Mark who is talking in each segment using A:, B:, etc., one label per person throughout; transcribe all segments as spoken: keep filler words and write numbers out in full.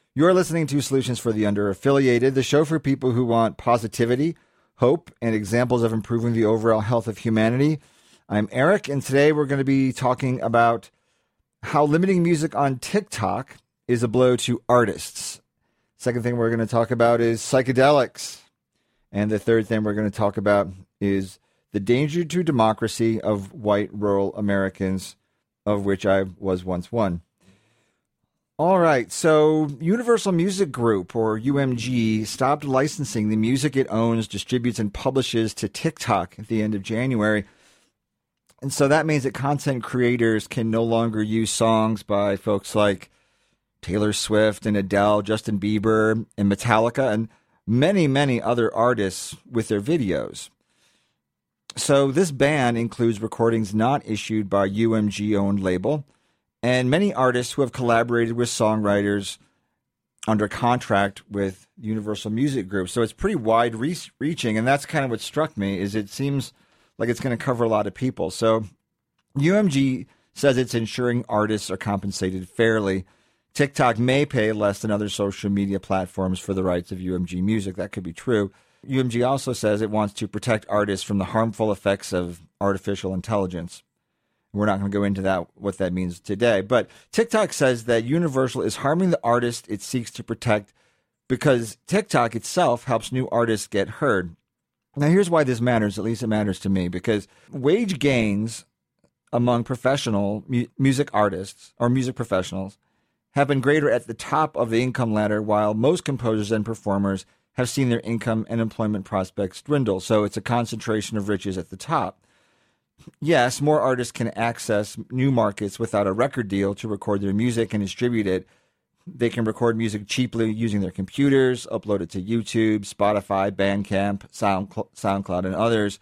A: You're listening to Solutions for the Underaffiliated, the show for people who want positivity, hope, and examples of improving the overall health of humanity. I'm Eric, and today we're going to be talking about how limiting music on TikTok is a blow to artists. Second thing we're going to talk about is psychedelics. And the third thing we're going to talk about is the danger to democracy of white rural Americans, of which I was once one. All right, so Universal Music Group, or U M G, stopped licensing the music it owns, distributes, and publishes to TikTok at the end of January. And so that means that content creators can no longer use songs by folks like Taylor Swift and Adele, Justin Bieber, and Metallica, and many, many other artists with their videos. So this ban includes recordings not issued by U M G-owned label, and many artists who have collaborated with songwriters under contract with Universal Music Group. So it's pretty wide-reaching, and that's kind of what struck me, is it seems like it's going to cover a lot of people. So U M G says it's ensuring artists are compensated fairly. TikTok may pay less than other social media platforms for the rights of U M G music. That could be true. U M G also says it wants to protect artists from the harmful effects of artificial intelligence. We're not going to go into that, what that means today. But TikTok says that Universal is harming the artist it seeks to protect because TikTok itself helps new artists get heard. Now, here's why this matters. At least it matters to me, because wage gains among professional mu- music artists or music professionals have been greater at the top of the income ladder, while most composers and performers have seen their income and employment prospects dwindle. So it's a concentration of riches at the top. Yes, more artists can access new markets without a record deal to record their music and distribute it. They can record music cheaply using their computers, upload it to YouTube, Spotify, Bandcamp, Sound, SoundCloud, and others.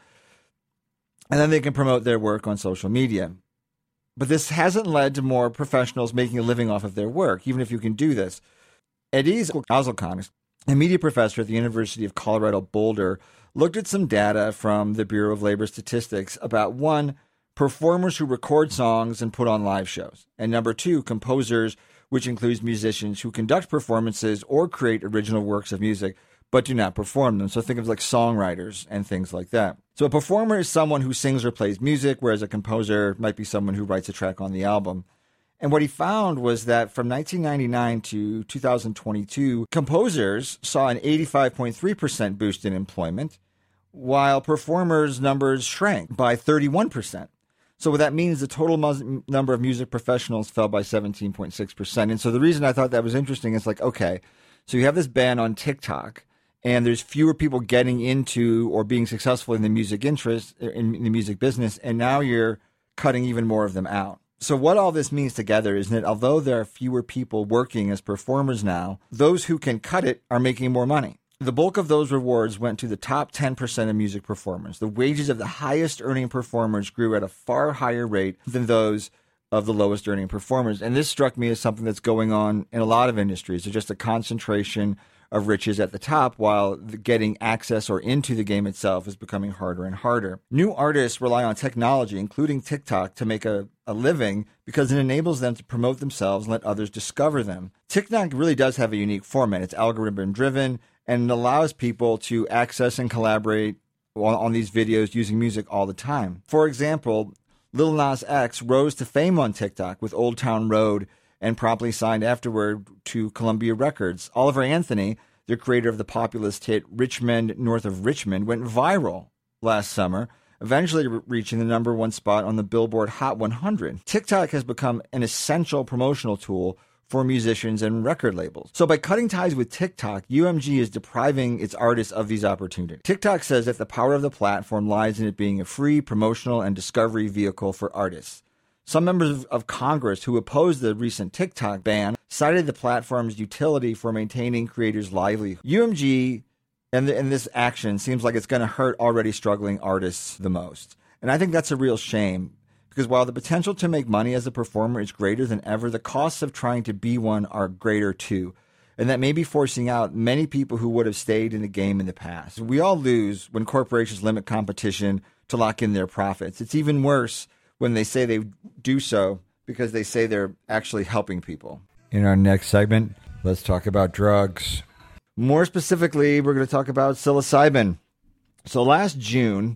A: And then they can promote their work on social media. But this hasn't led to more professionals making a living off of their work, even if you can do this. Ediz Azalkan, a media professor at the University of Colorado Boulder, looked at some data from the Bureau of Labor Statistics about, one, performers who record songs and put on live shows, and number two, composers, which includes musicians who conduct performances or create original works of music but do not perform them. So think of like songwriters and things like that. So a performer is someone who sings or plays music, whereas a composer might be someone who writes a track on the album. And what he found was that from nineteen ninety-nine to two thousand twenty-two, composers saw an eighty-five point three percent boost in employment, while performers' numbers shrank by thirty-one percent. So what that means, the total mu- number of music professionals fell by seventeen point six percent. And so the reason I thought that was interesting is like, okay, so you have this ban on TikTok, and there's fewer people getting into or being successful in the music interest, in the music business, and now you're cutting even more of them out. So what all this means together is that although there are fewer people working as performers now, those who can cut it are making more money. The bulk of those rewards went to the top ten percent of music performers. The wages of the highest earning performers grew at a far higher rate than those of the lowest earning performers. And this struck me as something that's going on in a lot of industries. It's just a concentration of riches at the top, while getting access or into the game itself is becoming harder and harder. New artists rely on technology, including TikTok, to make a, a living because it enables them to promote themselves and let others discover them. TikTok really does have a unique format. It's algorithm-driven, and it allows people to access and collaborate on, on these videos using music all the time. For example, Lil Nas X rose to fame on TikTok with Old Town Road and promptly signed afterward to Columbia Records. Oliver Anthony, the creator of the populist hit Richmond North of Richmond, went viral last summer, eventually re- reaching the number one spot on the Billboard Hot one hundred. TikTok has become an essential promotional tool for musicians and record labels. So by cutting ties with TikTok, U M G is depriving its artists of these opportunities. TikTok says that the power of the platform lies in it being a free promotional and discovery vehicle for artists. Some members of Congress who opposed the recent TikTok ban cited the platform's utility for maintaining creators' livelihood. U M G and, the, and this action seems like it's going to hurt already struggling artists the most. And I think that's a real shame, because while the potential to make money as a performer is greater than ever, the costs of trying to be one are greater too. And that may be forcing out many people who would have stayed in the game in the past. We all lose when corporations limit competition to lock in their profits. It's even worse when they say they do so because they say they're actually helping people. In our next segment, Let's talk about drugs. More specifically, we're going to talk about psilocybin. So last June,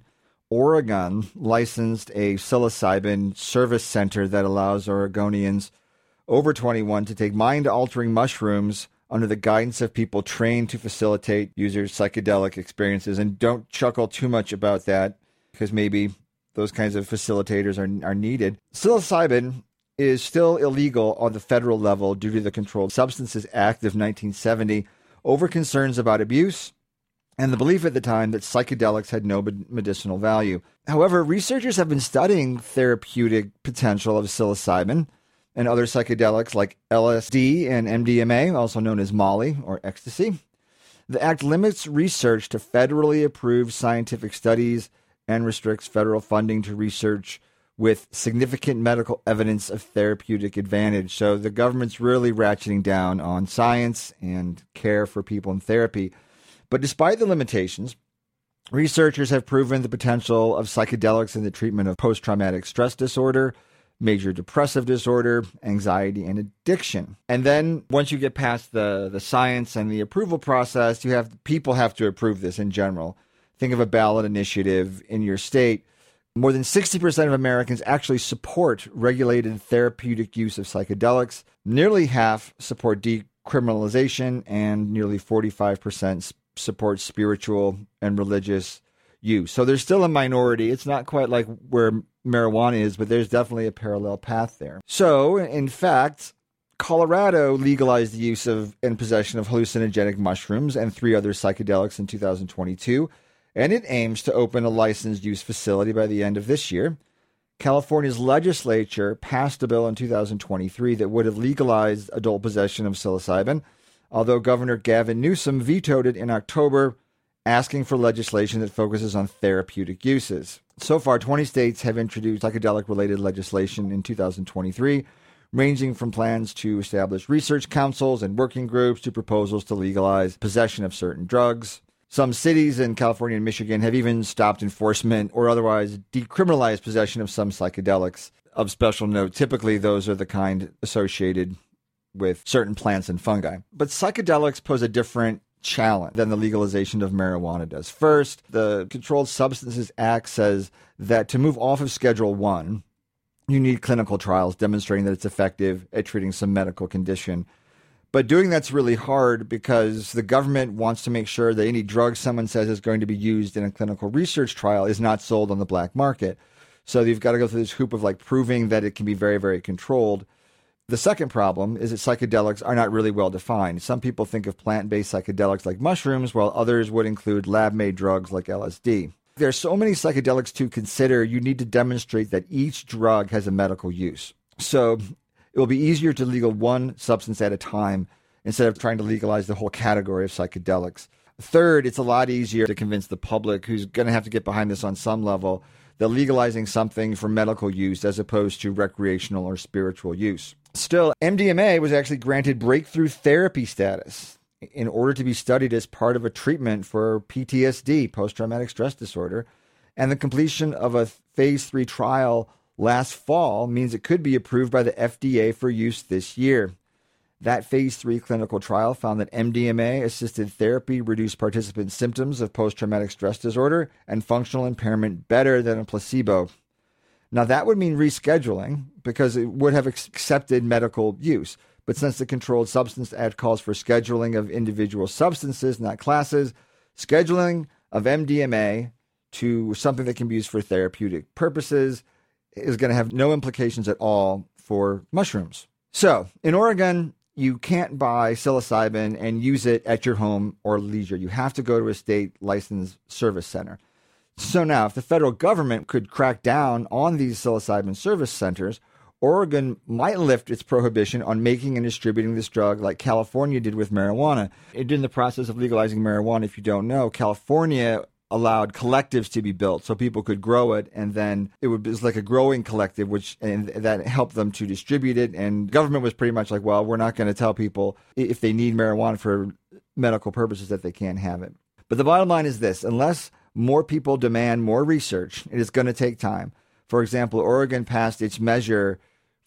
A: Oregon licensed a psilocybin service center that allows Oregonians over twenty-one to take mind-altering mushrooms under the guidance of people trained to facilitate users' psychedelic experiences. And don't chuckle too much about that, because maybe those kinds of facilitators are, are needed. Psilocybin is still illegal on the federal level due to the Controlled Substances Act of nineteen seventy over concerns about abuse and the belief at the time that psychedelics had no medicinal value. However, researchers have been studying therapeutic potential of psilocybin and other psychedelics like L S D and M D M A, also known as Molly or ecstasy. The act limits research to federally approved scientific studies and restricts federal funding to research with significant medical evidence of therapeutic advantage. So the government's really ratcheting down on science and care for people in therapy. But despite the limitations, researchers have proven the potential of psychedelics in the treatment of post-traumatic stress disorder, major depressive disorder, anxiety, and addiction. And then once you get past the, the science and the approval process, you have people have to approve this in general. Think of a ballot initiative in your state. More than sixty percent of Americans actually support regulated therapeutic use of psychedelics. Nearly half support decriminalization, and nearly forty-five percent support spiritual and religious use. So there's still a minority. It's not quite like where marijuana is, but there's definitely a parallel path there. So, in fact, Colorado legalized the use of and possession of hallucinogenic mushrooms and three other psychedelics in two thousand twenty-two. And it aims to open a licensed use facility by the end of this year. California's legislature passed a bill in two thousand twenty-three that would have legalized adult possession of psilocybin, although Governor Gavin Newsom vetoed it in October, asking for legislation that focuses on therapeutic uses. So far, twenty states have introduced psychedelic-related legislation in two thousand twenty-three, ranging from plans to establish research councils and working groups to proposals to legalize possession of certain drugs. Some cities in California and Michigan have even stopped enforcement or otherwise decriminalized possession of some psychedelics. Of special note, typically those are the kind associated with certain plants and fungi. But psychedelics pose a different challenge than the legalization of marijuana does. First, the Controlled Substances Act says that to move off of Schedule One, you need clinical trials demonstrating that it's effective at treating some medical condition. But doing that's really hard because the government wants to make sure that any drug someone says is going to be used in a clinical research trial is not sold on the black market. So you've got to go through this hoop of like proving that it can be very, very controlled. The second problem is that psychedelics are not really well defined. Some people think of plant-based psychedelics like mushrooms, while others would include lab-made drugs like L S D. There are so many psychedelics to consider, you need to demonstrate that each drug has a medical use. So it will be easier to legal one substance at a time instead of trying to legalize the whole category of psychedelics. Third, it's a lot easier to convince the public, who's going to have to get behind this on some level, that legalizing something for medical use as opposed to recreational or spiritual use. Still, M D M A was actually granted breakthrough therapy status in order to be studied as part of a treatment for P T S D, post-traumatic stress disorder, and the completion of a phase three trial last fall means it could be approved by the F D A for use this year. That phase three clinical trial found that M D M A-assisted therapy reduced participants' symptoms of post-traumatic stress disorder and functional impairment better than a placebo. Now, that would mean rescheduling because it would have accepted medical use. But since the Controlled Substance Act calls for scheduling of individual substances, not classes, scheduling of M D M A to something that can be used for therapeutic purposes is going to have no implications at all for mushrooms. So, in Oregon, you can't buy psilocybin and use it at your home or leisure. You have to go to a state licensed service center. So now, if the federal government could crack down on these psilocybin service centers, Oregon might lift its prohibition on making and distributing this drug like California did with marijuana. In the process of legalizing marijuana, if you don't know, California allowed collectives to be built so people could grow it, and then it would be like a growing collective, which and that helped them to distribute it. And government was pretty much like, well, we're not going to tell people if they need marijuana for medical purposes that they can't have it. But the bottom line is this: unless more people demand more research, it is going to take time. For example, Oregon passed its measure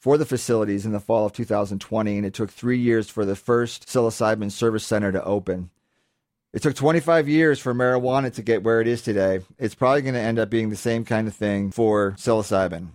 A: for the facilities in the fall of two thousand twenty, and it took three years for the first psilocybin service center to open. It took twenty-five years for marijuana to get where it is today. It's probably going to end up being the same kind of thing for psilocybin.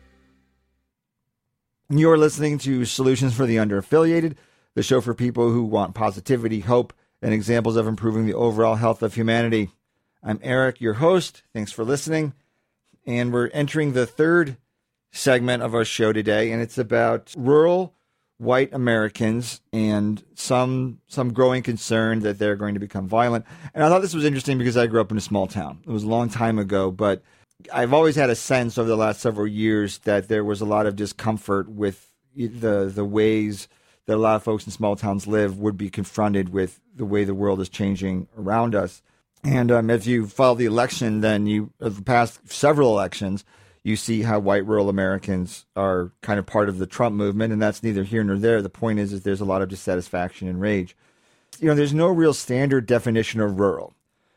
A: You're listening to Solutions for the Underaffiliated, the show for people who want positivity, hope, and examples of improving the overall health of humanity. I'm Eric, your host. Thanks for listening. And we're entering the third segment of our show today, and it's about rural white Americans and some some growing concern that they're going to become violent. And I thought this was interesting because I grew up in a small town. It was a long time ago, but I've always had a sense over the last several years that there was a lot of discomfort with the the ways that a lot of folks in small towns live would be confronted with the way the world is changing around us. And um, if you follow the election, then you, of the past several elections, you see how white rural Americans are kind of part of the Trump movement, and that's neither here nor there. The point is, is there's a lot of dissatisfaction and rage. You know, there's no real standard definition of rural,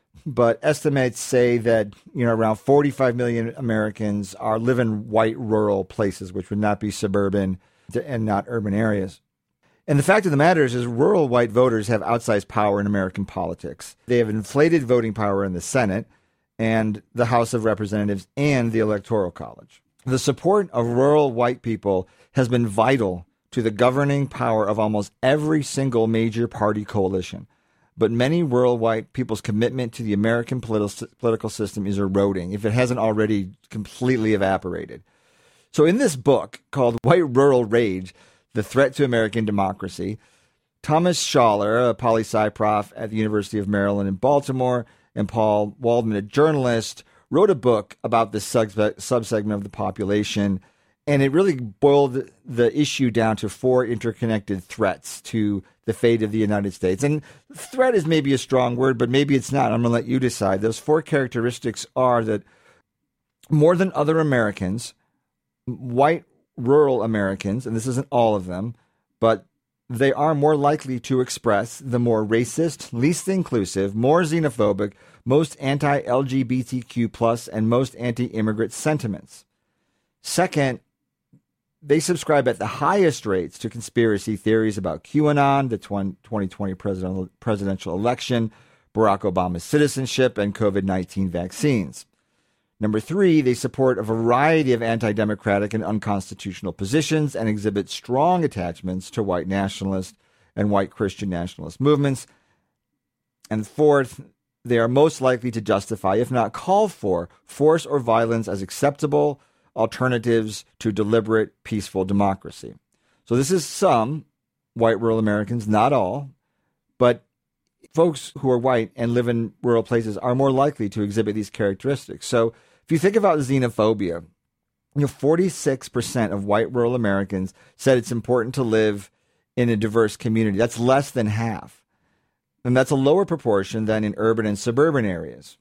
A: but estimates say that, you know, around forty-five million Americans are live in white rural places, which would not be suburban and not urban areas. And the fact of the matter is, is rural white voters have outsized power in American politics. They have inflated voting power in the Senate and the House of Representatives and the Electoral College. The support of rural white people has been vital to the governing power of almost every single major party coalition. But many rural white people's commitment to the American politi- political system is eroding, if it hasn't already completely evaporated. So in this book called White Rural Rage, The Threat to American Democracy, Thomas Schaller, a poli-sci prof at the University of Maryland in Baltimore, and Paul Waldman, a journalist, wrote a book about this sub- subsegment of the population, and it really boiled the issue down to four interconnected threats to the fate of the United States. And threat is maybe a strong word, but maybe it's not. I'm going to let you decide. Those four characteristics are that more than other Americans, white rural Americans, and this isn't all of them, but they are more likely to express the more racist, least inclusive, more xenophobic, most anti-L G B T Q plus, and most anti-immigrant sentiments. Second, they subscribe at the highest rates to conspiracy theories about QAnon, the twenty twenty presidential presidential election, Barack Obama's citizenship, and COVID nineteen vaccines. Number three, they support a variety of anti-democratic and unconstitutional positions and exhibit strong attachments to white nationalist and white Christian nationalist movements. And fourth, they are most likely to justify, if not call for, force or violence as acceptable alternatives to deliberate, peaceful democracy. So this is some white rural Americans, not all, but folks who are white and live in rural places are more likely to exhibit these characteristics. So if you think about xenophobia, you know, forty-six percent of white rural Americans said it's important to live in a diverse community. That's less than half. And that's a lower proportion than in urban and suburban areas.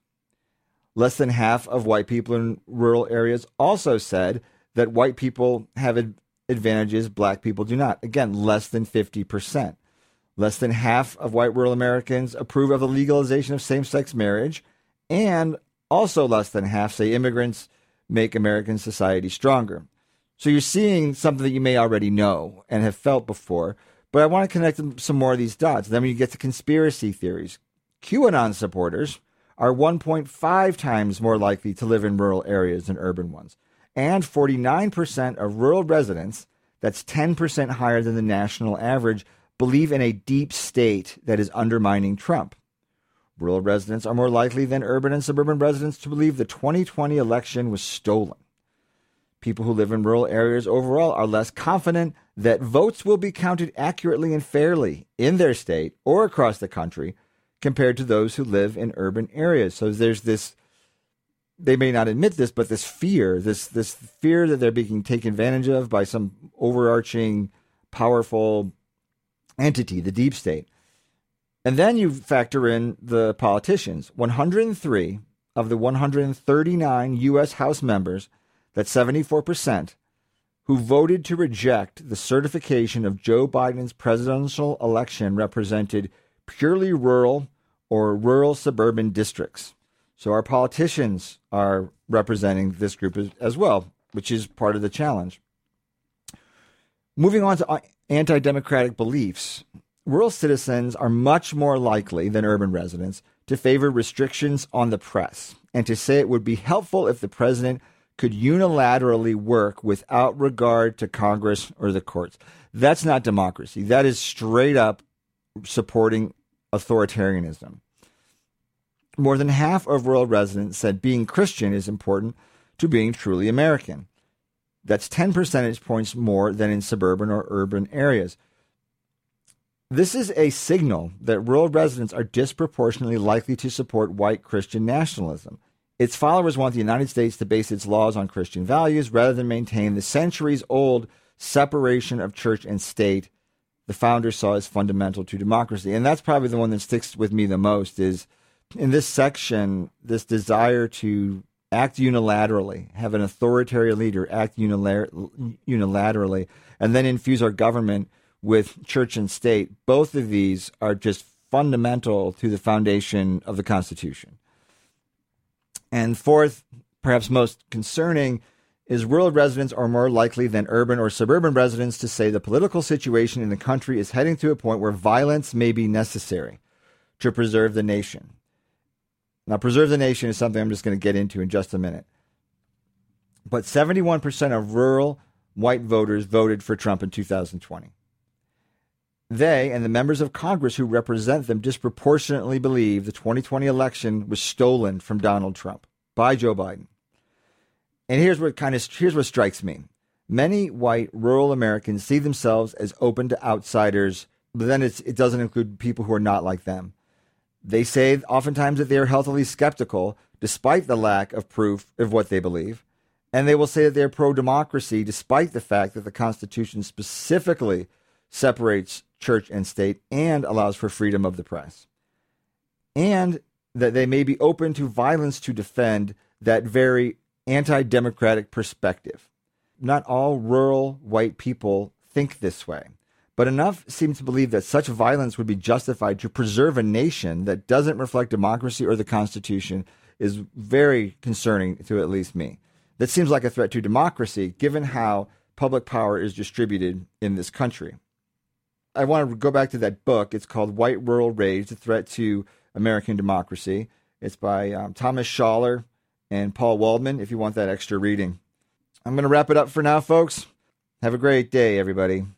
A: Less than half of white people in rural areas also said that white people have ad- advantages black people do not. Again, less than fifty percent. Less than half of white rural Americans approve of the legalization of same-sex marriage, and also less than half say immigrants make American society stronger. So you're seeing something that you may already know and have felt before, but I want to connect some more of these dots. Then when you get to conspiracy theories, QAnon supporters are one point five times more likely to live in rural areas than urban ones. And forty-nine percent of rural residents, that's ten percent higher than the national average, believe in a deep state that is undermining Trump. Rural residents are more likely than urban and suburban residents to believe the twenty twenty election was stolen. People who live in rural areas overall are less confident that votes will be counted accurately and fairly in their state or across the country compared to those who live in urban areas. So there's this, they may not admit this, but this fear, this this fear that they're being taken advantage of by some overarching, powerful entity, the deep state. And then you factor in the politicians. one hundred three of the one hundred thirty-nine U S House members, that's seventy-four percent, who voted to reject the certification of Joe Biden's presidential election represented purely rural or rural suburban districts. So our politicians are representing this group as, as well, which is part of the challenge. Moving on to anti-democratic beliefs, rural citizens are much more likely than urban residents to favor restrictions on the press and to say it would be helpful if the president could unilaterally work without regard to Congress or the courts. That's not democracy. That is straight up supporting authoritarianism. More than half of rural residents said being Christian is important to being truly American. That's ten percentage points more than in suburban or urban areas. This is a signal that rural residents are disproportionately likely to support white Christian nationalism. Its followers want the United States to base its laws on Christian values rather than maintain the centuries-old separation of church and state the founders saw as fundamental to democracy. And that's probably the one that sticks with me the most, is in this section, this desire to act unilaterally, have an authoritarian leader act unilater- unilaterally, and then infuse our government with church and state. Both of these are just fundamental to the foundation of the Constitution. And fourth, perhaps most concerning, is rural residents are more likely than urban or suburban residents to say the political situation in the country is heading to a point where violence may be necessary to preserve the nation. Now, preserve the nation is something I'm just going to get into in just a minute. But seventy-one percent of rural white voters voted for Trump in two thousand twenty. They and the members of Congress who represent them disproportionately believe the twenty twenty election was stolen from Donald Trump by Joe Biden. And here's what kind of here's what strikes me. Many white rural Americans see themselves as open to outsiders, but then it's, it doesn't include people who are not like them. They say oftentimes that they are healthily skeptical, despite the lack of proof of what they believe. And they will say that they are pro-democracy, despite the fact that the Constitution specifically separates church and state and allows for freedom of the press. And that they may be open to violence to defend that very anti-democratic perspective. Not all rural white people think this way, but enough seem to believe that such violence would be justified to preserve a nation that doesn't reflect democracy or the Constitution is very concerning to at least me. That seems like a threat to democracy, given how public power is distributed in this country. I want to go back to that book. It's called White Rural Rage, The Threat to American Democracy. It's by um, Thomas Schaller and Paul Waldman, if you want that extra reading. I'm going to wrap it up for now, folks. Have a great day, everybody.